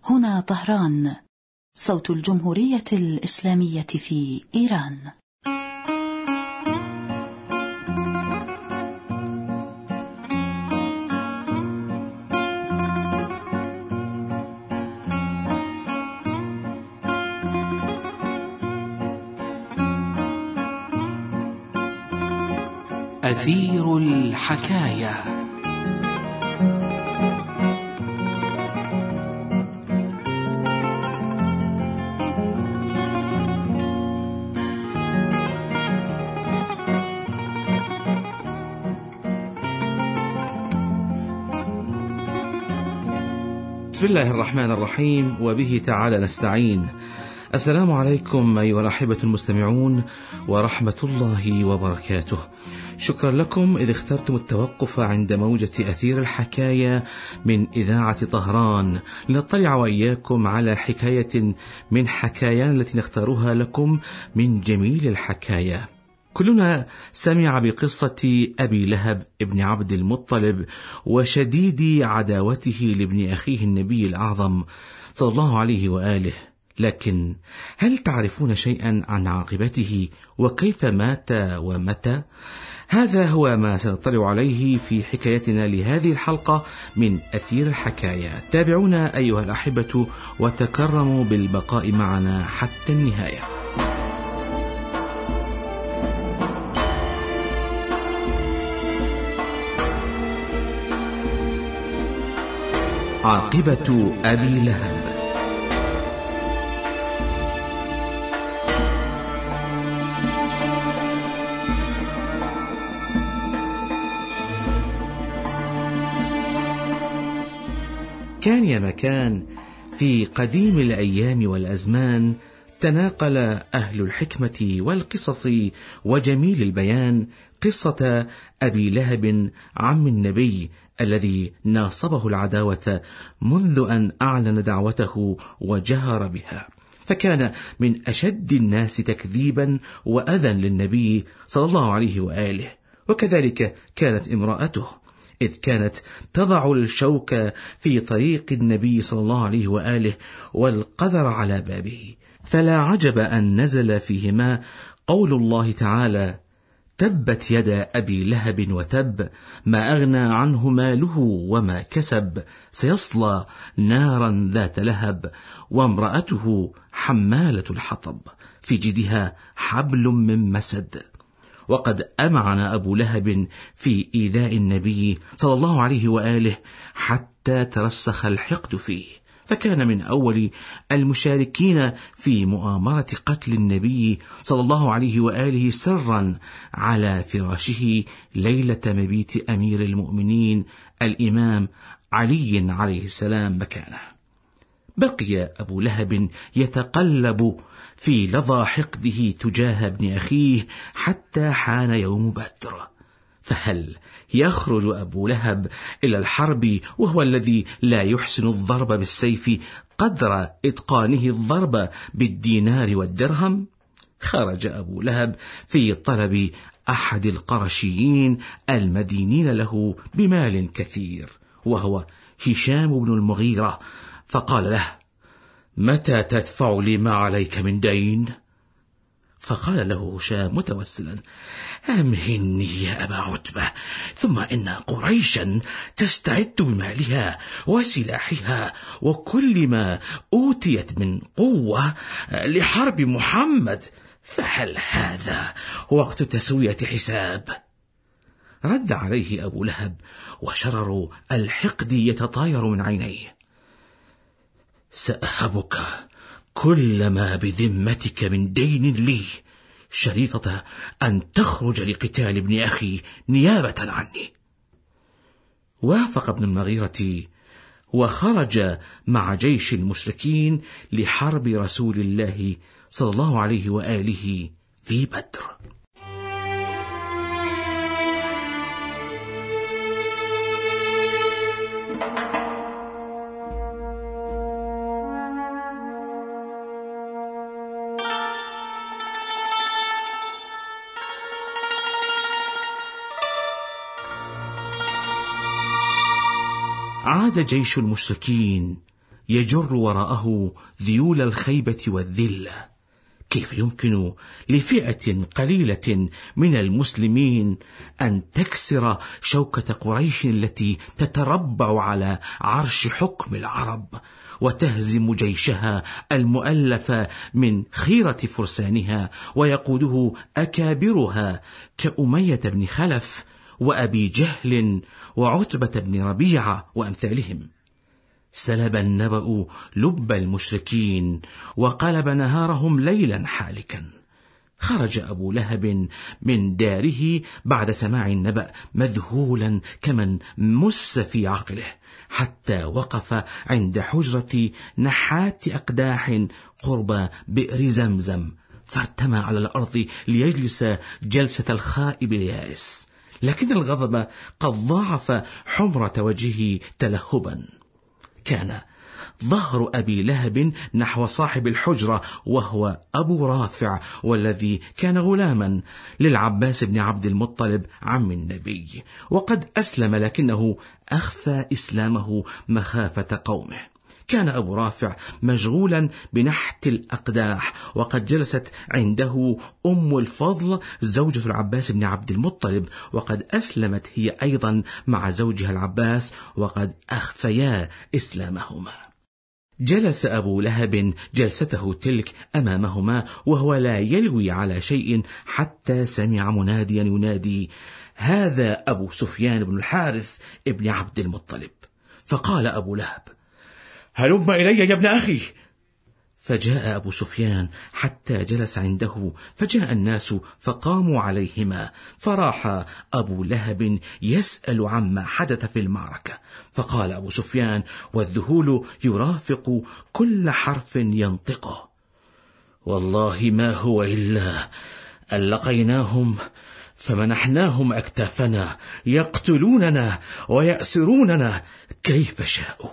هنا طهران، صوت الجمهورية الإسلامية في إيران. أثير الحكاية. بسم الله الرحمن الرحيم، وبه تعالى نستعين. السلام عليكم أيها الأحبة المستمعون ورحمة الله وبركاته. شكرا لكم إذ اخترتم التوقف عند موجة أثير الحكاية من إذاعة طهران لنطلع وإياكم على حكاية من حكايانا التي نختارها لكم من جميل الحكاية. كلنا سمع بقصة أبي لهب ابن عبد المطلب وشديد عداوته لابن أخيه النبي الأعظم صلى الله عليه وآله، لكن هل تعرفون شيئا عن عاقبته وكيف مات ومتى؟ هذا هو ما سنطلع عليه في حكايتنا لهذه الحلقة من أثير الحكاية. تابعونا أيها الأحبة وتكرموا بالبقاء معنا حتى النهاية. عاقبة أبي لهب. كان يا مكان في قديم الأيام والأزمان تناقل أهل الحكمة والقصص وجميل البيان قصة أبي لهب عم النبي الذي ناصبه العداوة منذ أن أعلن دعوته وجهر بها، فكان من أشد الناس تكذيبا وأذى للنبي صلى الله عليه وآله. وكذلك كانت امرأته، إذ كانت تضع الشوك في طريق النبي صلى الله عليه وآله والقدر على بابه. فلا عجب أن نزل فيهما قول الله تعالى: تبت يدا أبي لهب وتب، ما أغنى عنه ماله وما كسب، سيصلى نارا ذات لهب، وامرأته حمالة الحطب، في جيدها حبل من مسد. وقد أمعن أبو لهب في إيذاء النبي صلى الله عليه وآله حتى ترسخ الحقد فيه، فكان من أول المشاركين في مؤامرة قتل النبي صلى الله عليه وآله سرا على فراشه ليلة مبيت أمير المؤمنين الإمام علي عليه السلام مكانه. بقي أبو لهب يتقلب في لظى حقده تجاه ابن أخيه حتى حان يوم بدر. فهل يخرج أبو لهب إلى الحرب وهو الذي لا يحسن الضرب بالسيف قدر إتقانه الضرب بالدينار والدرهم؟ خرج أبو لهب في طلب أحد القرشيين المدينين له بمال كثير، وهو هشام بن المغيرة، فقال له: متى تدفع لي ما عليك من دين؟ فقال له هشام متوسلا: أمهني يا أبا عتبة، ثم إن قريشا تستعد بمالها وسلاحها وكل ما أوتيت من قوة لحرب محمد، فهل هذا وقت تسوية حساب؟ رد عليه أبو لهب وشرر الحقد يتطاير من عينيه: سأهبك كل ما بذمتك من دين لي، شريطة أن تخرج لقتال ابن أخي نيابة عني. وافق ابن المغيرة وخرج مع جيش المشركين لحرب رسول الله صلى الله عليه وآله في بدر. عاد جيش المشركين يجر وراءه ذيول الخيبة والذلة. كيف يمكن لفئة قليلة من المسلمين أن تكسر شوكة قريش التي تتربع على عرش حكم العرب، وتهزم جيشها المؤلف من خيرة فرسانها ويقوده أكابرها كأمية بن خلف وأبي جهل وعتبة بن ربيعة وأمثالهم؟ سلب النبأ لب المشركين وقلب نهارهم ليلا حالكا. خرج أبو لهب من داره بعد سماع النبأ مذهولا كمن مس في عقله، حتى وقف عند حجرة نحات أقداح قرب بئر زمزم، فارتمى على الأرض ليجلس جلسة الخائب اليائس، لكن الغضب قد ضاعف حمرة وجهه تلهبا. كان ظهر أبي لهب نحو صاحب الحجرة، وهو أبو رافع، والذي كان غلاما للعباس بن عبد المطلب عم النبي، وقد أسلم لكنه أخفى إسلامه مخافة قومه. كان أبو رافع مشغولا بنحت الأقداح، وقد جلست عنده أم الفضل زوجة العباس بن عبد المطلب، وقد أسلمت هي أيضا مع زوجها العباس، وقد أخفيا إسلامهما. جلس أبو لهب جلسته تلك أمامهما وهو لا يلوي على شيء، حتى سمع مناديا ينادي: هذا أبو سفيان بن الحارث ابن عبد المطلب. فقال أبو لهب: هلم إلي يا ابن أخي. فجاء أبو سفيان حتى جلس عنده، فجاء الناس فقاموا عليهما، فراح أبو لهب يسأل عما حدث في المعركة. فقال أبو سفيان والذهول يرافق كل حرف ينطقه: والله ما هو إلا أن لقيناهم فمنحناهم أكتافنا يقتلوننا ويأسروننا كيف شاءوا.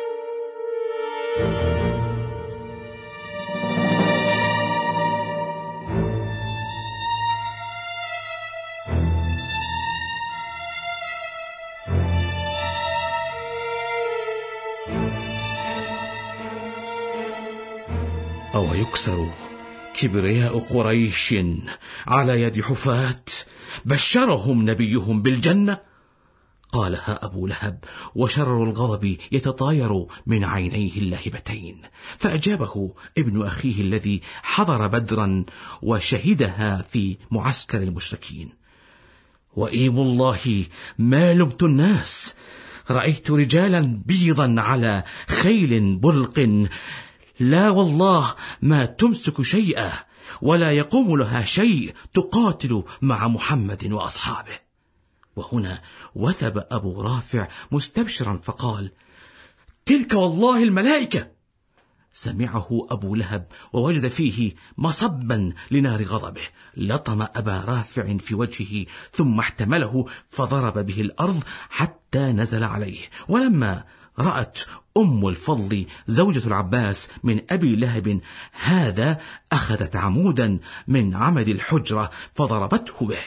أو يكسر كبرياء قريش على يد حفاة بشرهم نبيهم بالجنة؟ قالها أبو لهب وشرر الغضب يتطاير من عينيه اللاهبتين. فأجابه ابن أخيه الذي حضر بدرا وشهدها في معسكر المشركين: وإيم الله ما لمت الناس، رأيت رجالا بيضا على خيل برق، لا والله ما تمسك شيئا ولا يقوم لها شيء تقاتل مع محمد وأصحابه. وهنا وثب أبو رافع مستبشرا فقال: تلك والله الملائكة. سمعه أبو لهب ووجد فيه مصبا لنار غضبه، لطم أبا رافع في وجهه ثم احتمله فضرب به الأرض حتى نزل عليه. ولما رأت أم الفضل زوجة العباس من أبي لهب هذا، أخذت عمودا من عمد الحجرة فضربته به،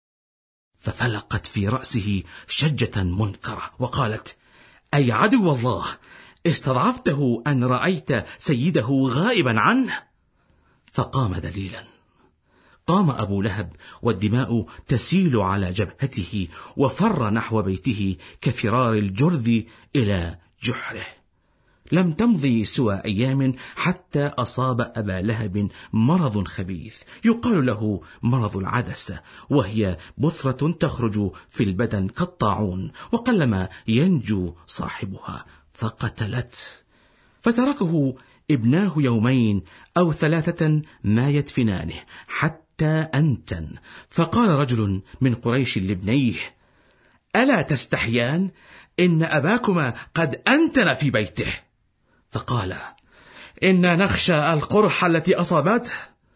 ففلقت في رأسه شجة منكرة وقالت: أي عدو الله، استضعفته أن رأيت سيده غائبا عنه؟ فقام ذليلا. قام أبو لهب والدماء تسيل على جبهته، وفر نحو بيته كفرار الجرذ إلى جحره. لم تمضي سوى أيام حتى أصاب أبا لهب مرض خبيث يقال له مرض العدسة، وهي بثرة تخرج في البدن كالطاعون، وقلما ينجو صاحبها، فقتلت. فتركه ابناه يومين أو 3 ما يدفنانه حتى أنتن. فقال رجل من قريش لابنيه: ألا تستحيان؟ إن أباكما قد أنتن في بيته. فقال: إنا نخشى القرح التي أصابته.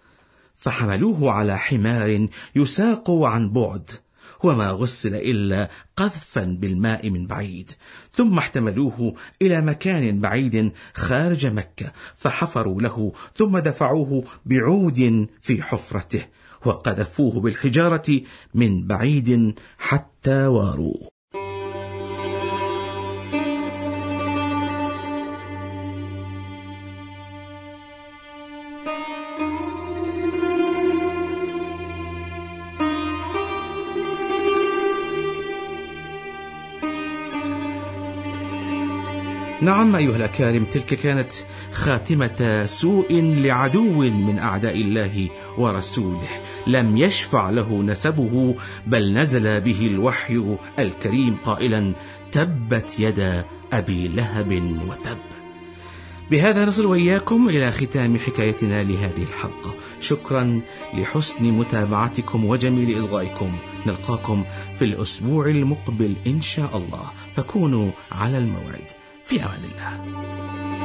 فحملوه على حمار يساق عن بعد، وما غسل إلا قذفا بالماء من بعيد، ثم احتملوه إلى مكان بعيد خارج مكة، فحفروا له ثم دفعوه بعود في حفرته، وقذفوه بالحجارة من بعيد حتى واروه. نعم أيها الأكارم، تلك كانت خاتمة سوء لعدو من أعداء الله ورسوله، لم يشفع له نسبه بل نزل به الوحي الكريم قائلا: تبت يدا أبي لهب وتب. بهذا نصل وإياكم إلى ختام حكايتنا لهذه الحلقة. شكرا لحسن متابعتكم وجميل إصغائكم. نلقاكم في الأسبوع المقبل إن شاء الله، فكونوا على الموعد. في أمان الله.